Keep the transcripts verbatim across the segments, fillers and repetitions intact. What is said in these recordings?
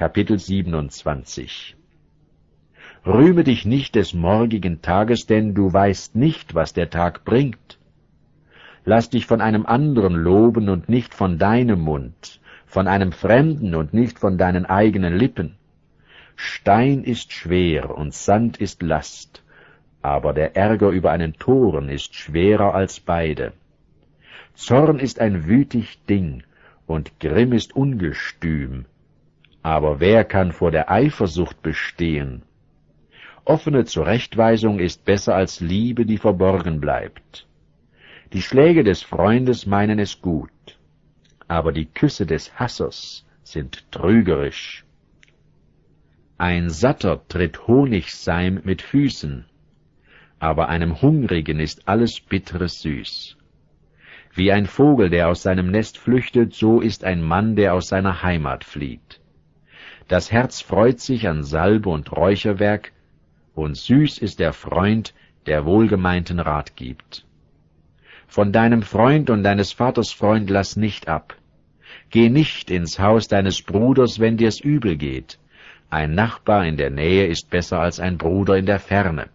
Kapitel siebenundzwanzig. Rühme dich nicht des morgigen Tages, denn du weißt nicht, was der Tag bringt. Lass dich von einem anderen loben und nicht von deinem Mund, von einem Fremden und nicht von deinen eigenen Lippen. Stein ist schwer und Sand ist Last, aber der Ärger über einen Toren ist schwerer als beide. Zorn ist ein wütig Ding, und Grimm ist ungestüm. Aber wer kann vor der Eifersucht bestehen? Offene Zurechtweisung ist besser als Liebe, die verborgen bleibt. Die Schläge des Freundes meinen es gut, aber die Küsse des Hassers sind trügerisch. Ein Satter tritt Honigseim mit Füßen, aber einem Hungrigen ist alles Bitteres süß. Wie ein Vogel, der aus seinem Nest flüchtet, so ist ein Mann, der aus seiner Heimat flieht. Das Herz freut sich an Salbe und Räucherwerk, und süß ist der Freund, der wohlgemeinten Rat gibt. Von deinem Freund und deines Vaters Freund lass nicht ab. Geh nicht ins Haus deines Bruders, wenn dir's übel geht. Ein Nachbar in der Nähe ist besser als ein Bruder in der Ferne.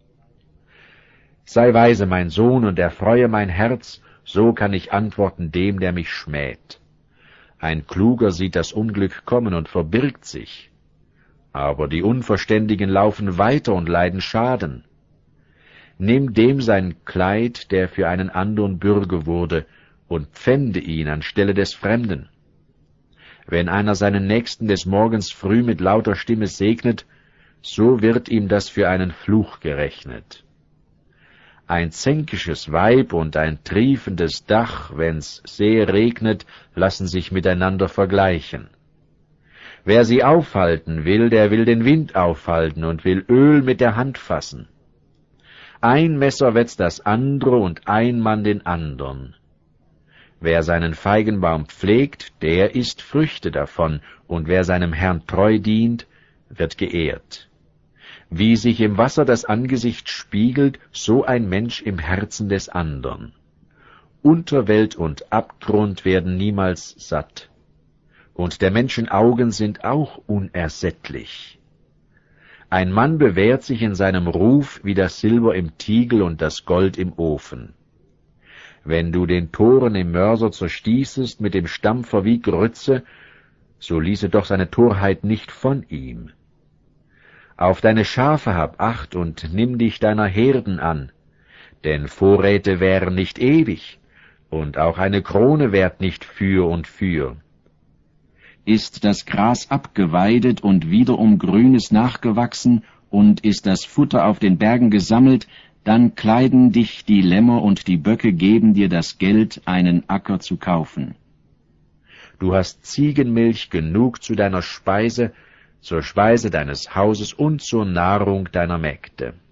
Sei weise, mein Sohn, und erfreue mein Herz, so kann ich antworten dem, der mich schmäht. Ein Kluger sieht das Unglück kommen und verbirgt sich, aber die Unverständigen laufen weiter und leiden Schaden. Nimm dem sein Kleid, der für einen andern Bürger wurde, und pfände ihn anstelle des Fremden. Wenn einer seinen Nächsten des Morgens früh mit lauter Stimme segnet, so wird ihm das für einen Fluch gerechnet. Ein zänkisches Weib und ein triefendes Dach, wenn's sehr regnet, lassen sich miteinander vergleichen. Wer sie aufhalten will, der will den Wind aufhalten und will Öl mit der Hand fassen. Ein Messer wetzt das andere und ein Mann den andern. Wer seinen Feigenbaum pflegt, der isst Früchte davon, und wer seinem Herrn treu dient, wird geehrt. Wie sich im Wasser das Angesicht spiegelt, so ein Mensch im Herzen des andern. Unterwelt und Abgrund werden niemals satt, und der Menschen Augen sind auch unersättlich. Ein Mann bewährt sich in seinem Ruf wie das Silber im Tiegel und das Gold im Ofen. Wenn du den Toren im Mörser zerstießest mit dem Stampfer wie Grütze, so ließe doch seine Torheit nicht von ihm. Auf deine Schafe hab Acht und nimm dich deiner Herden an, denn Vorräte wären nicht ewig, und auch eine Krone währt nicht für und für. Ist das Gras abgeweidet und wiederum Grünes nachgewachsen, und ist das Futter auf den Bergen gesammelt, dann kleiden dich die Lämmer und die Böcke geben dir das Geld, einen Acker zu kaufen. Du hast Ziegenmilch genug zu deiner Speise, zur Speise deines Hauses und zur Nahrung deiner Mägde.